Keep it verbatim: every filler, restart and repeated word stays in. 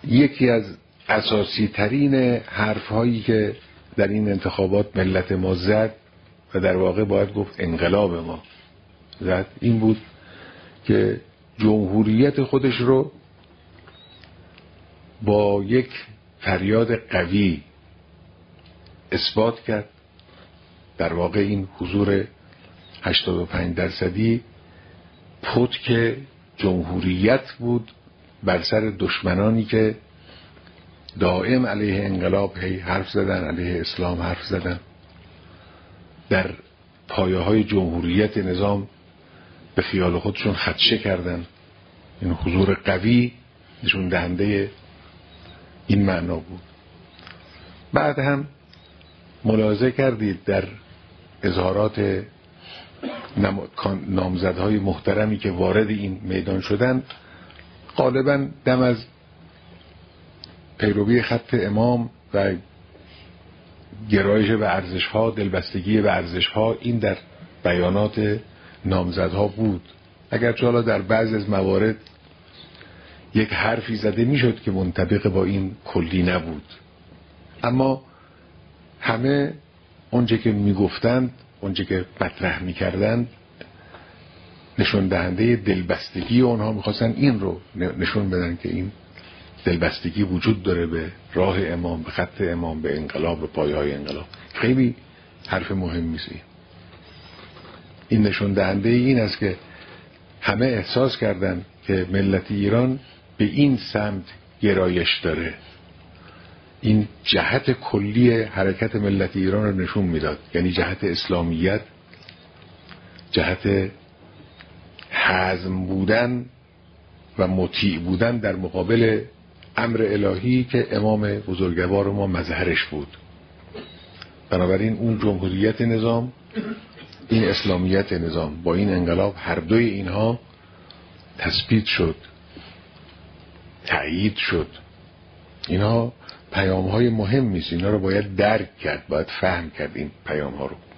یکی از اساسی ترین حرف هایی که در این انتخابات ملت ما زد و در واقع باید گفت انقلاب ما زد این بود که جمهوریت خودش رو با یک فریاد قوی اثبات کرد. در واقع این حضور هشتاد و پنج درصدی پتک جمهوریت بود بر سر دشمنانی که دائم علیه انقلاب هی حرف زدن، علیه اسلام حرف زدن، در پایه های جمهوریت نظام به خیال خودشون خدشه کردن. این حضور قوی نشون دهنده این معنا بود. بعد هم ملاحظه کردید در اظهارات نامزدهای محترمی که وارد این میدان شدن غالبا دم از پیروی خط امام و گرایش به ارزش‌ها، دلبستگی به ارزش‌ها، این در بیانات نامزدها بود. اگرچه حالا در بعضی از موارد یک حرفی زده میشد که منطبق با این کلی نبود، اما همه اونچه که میگفتند، اونچه که مطرح میکردند نشون دهنده دلبستگی اونها، میخواستن این رو نشون بدن که این دلبستگی وجود داره به راه امام، به خط امام، به انقلاب، به پایه‌های انقلاب. خیلی حرف مهمی است. این نشون دهنده این است که همه احساس کردند که ملت ایران به این سمت گرایش داره. این جهت کلی حرکت ملت ایران رو نشون میداد، یعنی جهت اسلامیت، جهت حزم بودن و مطیع بودن در مقابل امر الهی که امام بزرگوار ما مظهرش بود. بنابراین اون جمهوریت نظام، این اسلامیت نظام با این انقلاب، هر دوی اینها تثبیت شد، تأیید شد. اینها پیام های مهمی است، اینا رو باید درک کرد، باید فهم کرد این پیام ها رو.